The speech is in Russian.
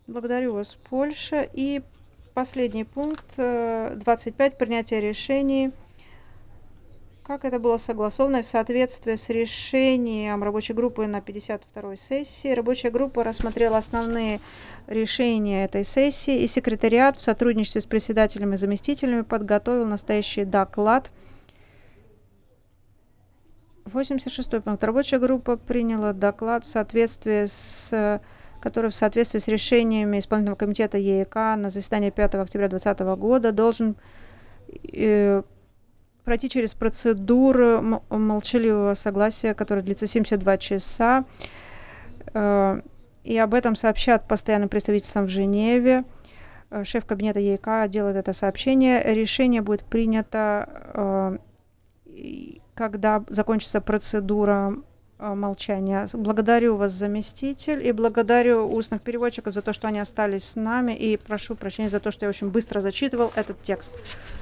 Благодарю вас, Польша. И последний пункт, 25. Принятие решений. Как это было согласовано и в соответствии с решением рабочей группы на 52-й сессии, рабочая группа рассмотрела основные решения этой сессии, и секретариат в сотрудничестве с председателями и заместителями подготовил настоящий доклад. 86-й пункт. Рабочая группа приняла доклад, который в соответствии с решениями исполнительного комитета ЕЭК на заседании 5 октября 2020 года должен пройти через процедуру молчаливого согласия, которая длится 72 часа. И об этом сообщат постоянным представительствам в Женеве. Шеф кабинета ЕЭК делает это сообщение. Решение будет принято, когда закончится процедура молчания. Благодарю вас, заместитель, и благодарю устных переводчиков за то, что они остались с нами. И прошу прощения за то, что я очень быстро зачитывал этот текст.